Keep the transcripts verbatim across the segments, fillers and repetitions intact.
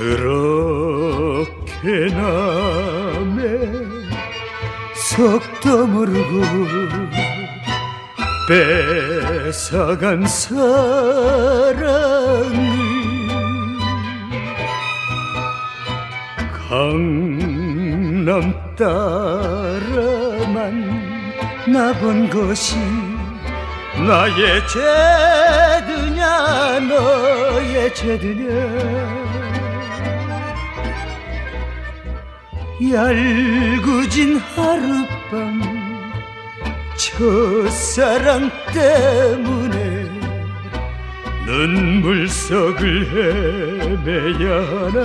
그렇게 남의 속도 모르고 뺏어간 사랑을 강남 따라만 나본 것이 나의 죄드냐 너의 죄드냐. 얄궂은 하룻밤 첫사랑 때문에 눈물 속을 헤매야 하나.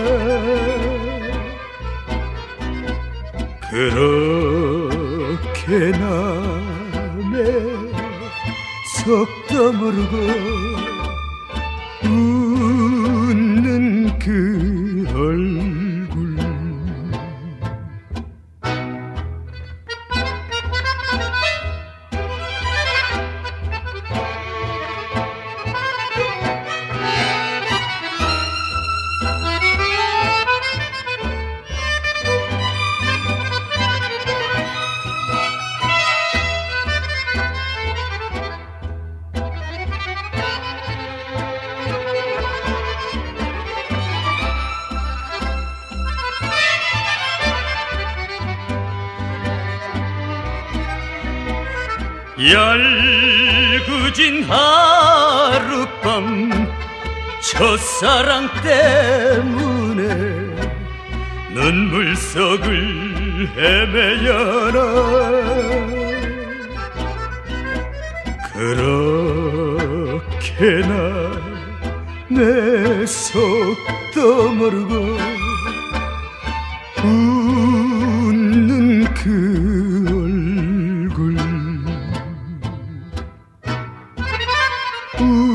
그렇게 남의 속도 모르고 웃는 그 얼굴. 얄궂은 하룻밤 첫사랑 때문에 눈물 속을 헤매야 하나. 그렇게 나 내 속도 모르고 웃는 그 얼굴.